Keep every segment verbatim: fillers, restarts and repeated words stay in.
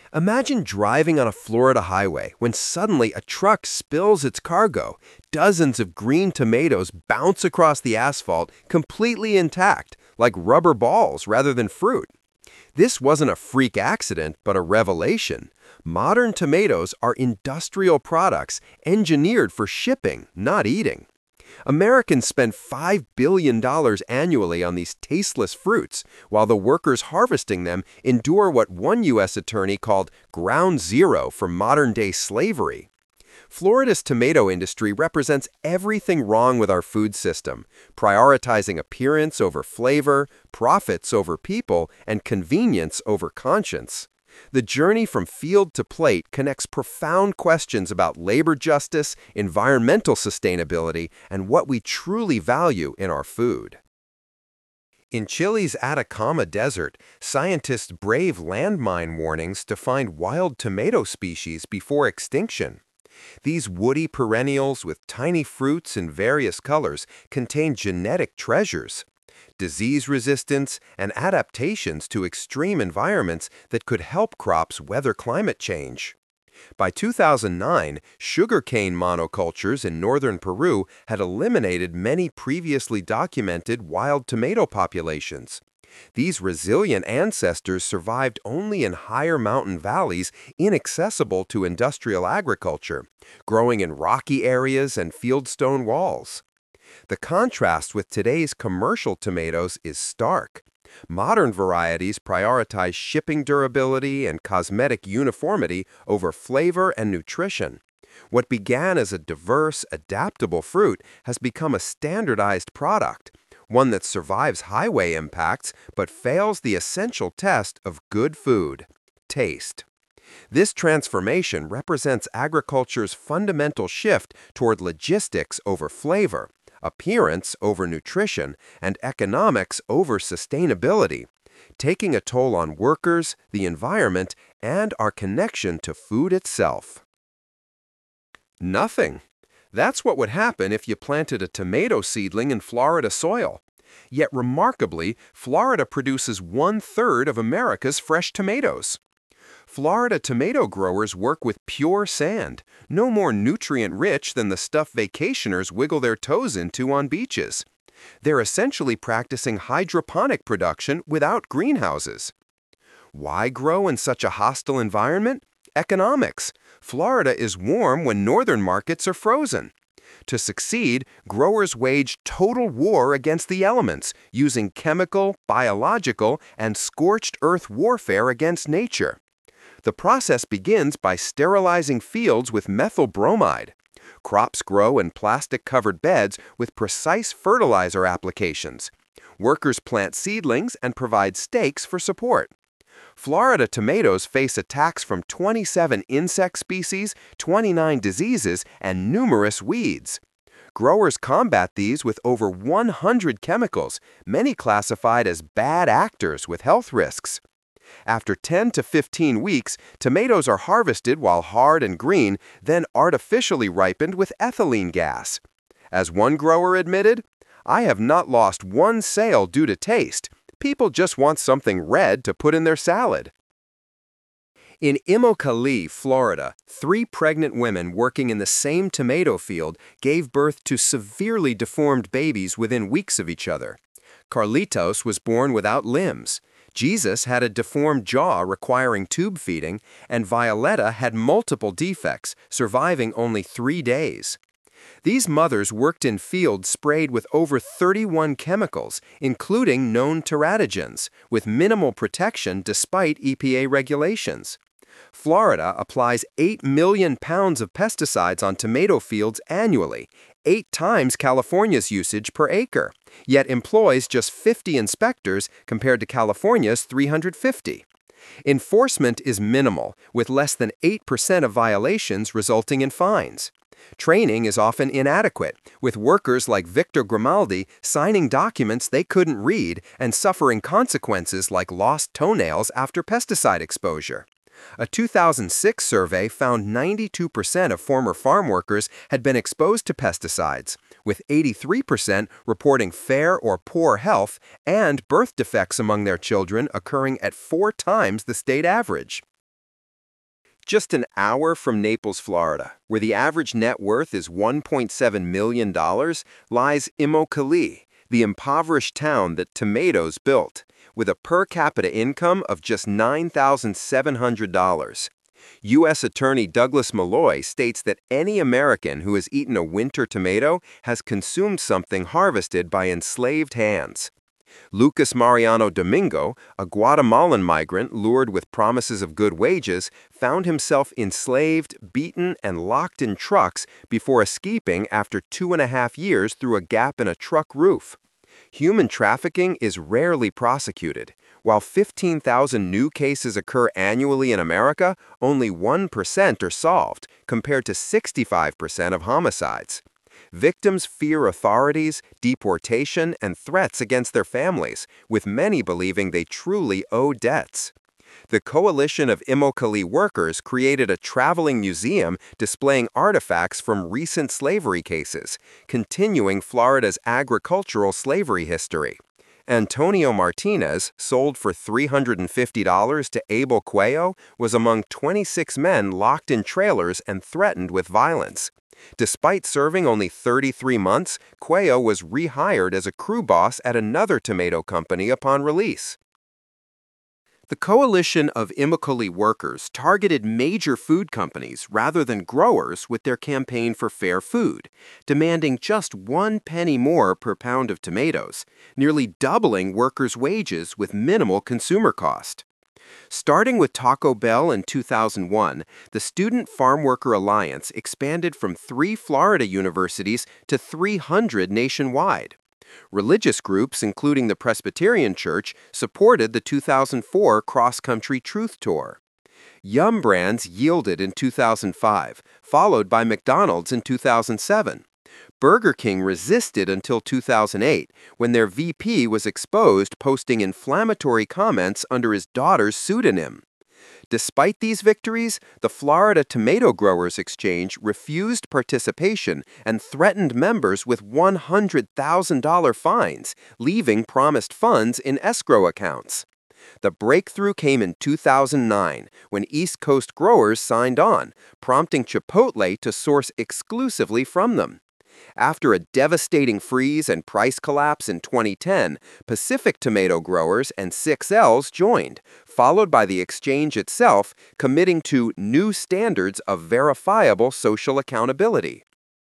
Imagine driving on a Florida highway when suddenly a truck spills its cargo. Dozens of green tomatoes bounce across the asphalt completely intact, like rubber balls rather than fruit. This wasn't a freak accident, but a revelation. Modern tomatoes are industrial products engineered for shipping, not eating. Americans spend five billion dollars annually on these tasteless fruits, while the workers harvesting them endure what one U S attorney called ground zero for modern-day slavery. Florida's tomato industry represents everything wrong with our food system, prioritizing appearance over flavor, profits over people, and convenience over conscience. The journey from field to plate connects profound questions about labor justice, environmental sustainability, and what we truly value in our food. In Chile's Atacama Desert, scientists brave landmine warnings to find wild tomato species before extinction. These woody perennials with tiny fruits in various colors contain genetic treasures, disease resistance, and adaptations to extreme environments that could help crops weather climate change. By two thousand nine, sugarcane monocultures in northern Peru had eliminated many previously documented wild tomato populations. These resilient ancestors survived only in higher mountain valleys inaccessible to industrial agriculture, growing in rocky areas and fieldstone walls. The contrast with today's commercial tomatoes is stark. Modern varieties prioritize shipping durability and cosmetic uniformity over flavor and nutrition. What began as a diverse, adaptable fruit has become a standardized product, one that survives highway impacts but fails the essential test of good food: taste. This transformation represents agriculture's fundamental shift toward logistics over flavor, appearance over nutrition, and economics over sustainability, taking a toll on workers, the environment, and our connection to food itself. Nothing. That's what would happen if you planted a tomato seedling in Florida soil. Yet remarkably, Florida produces one-third of America's fresh tomatoes. Florida tomato growers work with pure sand, no more nutrient-rich than the stuff vacationers wiggle their toes into on beaches. They're essentially practicing hydroponic production without greenhouses. Why grow in such a hostile environment? Economics. Florida is warm when northern markets are frozen. To succeed, growers wage total war against the elements, using chemical, biological, and scorched earth warfare against nature. The process begins by sterilizing fields with methyl bromide. Crops grow in plastic-covered beds with precise fertilizer applications. Workers plant seedlings and provide stakes for support. Florida tomatoes face attacks from twenty-seven insect species, twenty-nine diseases, and numerous weeds. Growers combat these with over one hundred chemicals, many classified as bad actors with health risks. After ten to fifteen weeks, tomatoes are harvested while hard and green, then artificially ripened with ethylene gas. As one grower admitted, "I have not lost one sale due to taste. People just want something red to put in their salad." In Immokalee, Florida, three pregnant women working in the same tomato field gave birth to severely deformed babies within weeks of each other. Carlitos was born without limbs. Jesus had a deformed jaw requiring tube feeding, and Violetta had multiple defects, surviving only three days. These mothers worked in fields sprayed with over thirty-one chemicals, including known teratogens, with minimal protection despite E P A regulations. Florida applies eight million pounds of pesticides on tomato fields annually, eight times California's usage per acre, yet employs just fifty inspectors compared to California's three hundred fifty. Enforcement is minimal, with less than eight percent of violations resulting in fines. Training is often inadequate, with workers like Victor Grimaldi signing documents they couldn't read and suffering consequences like lost toenails after pesticide exposure. A two thousand six survey found ninety-two percent of former farm workers had been exposed to pesticides, with eighty-three percent reporting fair or poor health and birth defects among their children occurring at four times the state average. Just an hour from Naples, Florida, where the average net worth is one point seven million dollars, lies Immokalee, the impoverished town that tomatoes built, with a per capita income of just nine thousand seven hundred dollars. U S Attorney Douglas Malloy states that any American who has eaten a winter tomato has consumed something harvested by enslaved hands. Lucas Mariano Domingo, a Guatemalan migrant lured with promises of good wages, found himself enslaved, beaten, and locked in trucks before escaping after two and a half years through a gap in a truck roof. Human trafficking is rarely prosecuted. While fifteen thousand new cases occur annually in America, only one percent are solved, compared to sixty-five percent of homicides. Victims fear authorities, deportation, and threats against their families, with many believing they truly owe debts. The Coalition of Immokalee Workers created a traveling museum displaying artifacts from recent slavery cases, continuing Florida's agricultural slavery history. Antonio Martinez, sold for three hundred fifty dollars to Abel Cuello, was among twenty-six men locked in trailers and threatened with violence. Despite serving only thirty-three months, Cuello was rehired as a crew boss at another tomato company upon release. The Coalition of Immokalee Workers targeted major food companies rather than growers with their campaign for fair food, demanding just one penny more per pound of tomatoes, nearly doubling workers' wages with minimal consumer cost. Starting with Taco Bell in two thousand one, the Student Farm Worker Alliance expanded from three Florida universities to three hundred nationwide. Religious groups, including the Presbyterian Church, supported the two thousand four Cross Country Truth Tour. Yum Brands yielded in two thousand five, followed by McDonald's in two thousand seven. Burger King resisted until two thousand eight, when their V P was exposed posting inflammatory comments under his daughter's pseudonym. Despite these victories, the Florida Tomato Growers Exchange refused participation and threatened members with one hundred thousand dollar fines, leaving promised funds in escrow accounts. The breakthrough came in two thousand nine, when East Coast growers signed on, prompting Chipotle to source exclusively from them. After a devastating freeze and price collapse in twenty ten, Pacific Tomato Growers and six L's joined, followed by the exchange itself, committing to new standards of verifiable social accountability.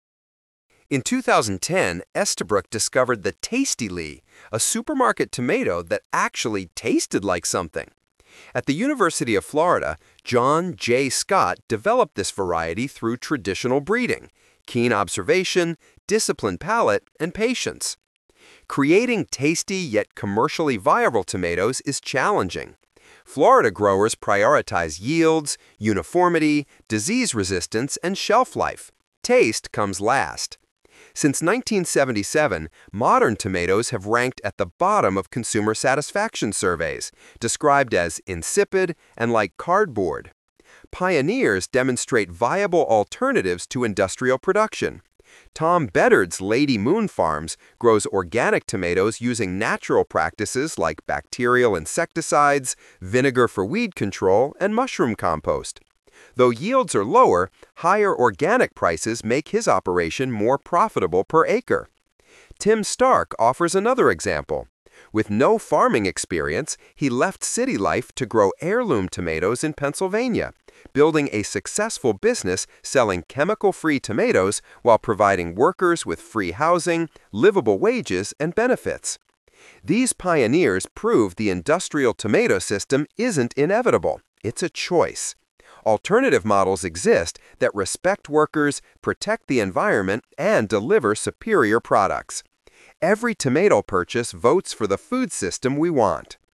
In two thousand ten, Estabrook discovered the Tastylee, a supermarket tomato that actually tasted like something. At the University of Florida, John J. Scott developed this variety through traditional breeding, keen observation, disciplined palate, and patience. Creating tasty yet commercially viable tomatoes is challenging. Florida growers prioritize yields, uniformity, disease resistance, and shelf life. Taste comes last. Since nineteen seventy-seven, modern tomatoes have ranked at the bottom of consumer satisfaction surveys, described as insipid and like cardboard. Pioneers demonstrate viable alternatives to industrial production. Tom Beddard's Lady Moon Farms grows organic tomatoes using natural practices like bacterial insecticides, vinegar for weed control, and mushroom compost. Though yields are lower, higher organic prices make his operation more profitable per acre. Tim Stark offers another example. With no farming experience, he left city life to grow heirloom tomatoes in Pennsylvania, building a successful business selling chemical-free tomatoes while providing workers with free housing, livable wages, and benefits. These pioneers proved the industrial tomato system isn't inevitable. It's a choice. Alternative models exist that respect workers, protect the environment, and deliver superior products. Every tomato purchase votes for the food system we want.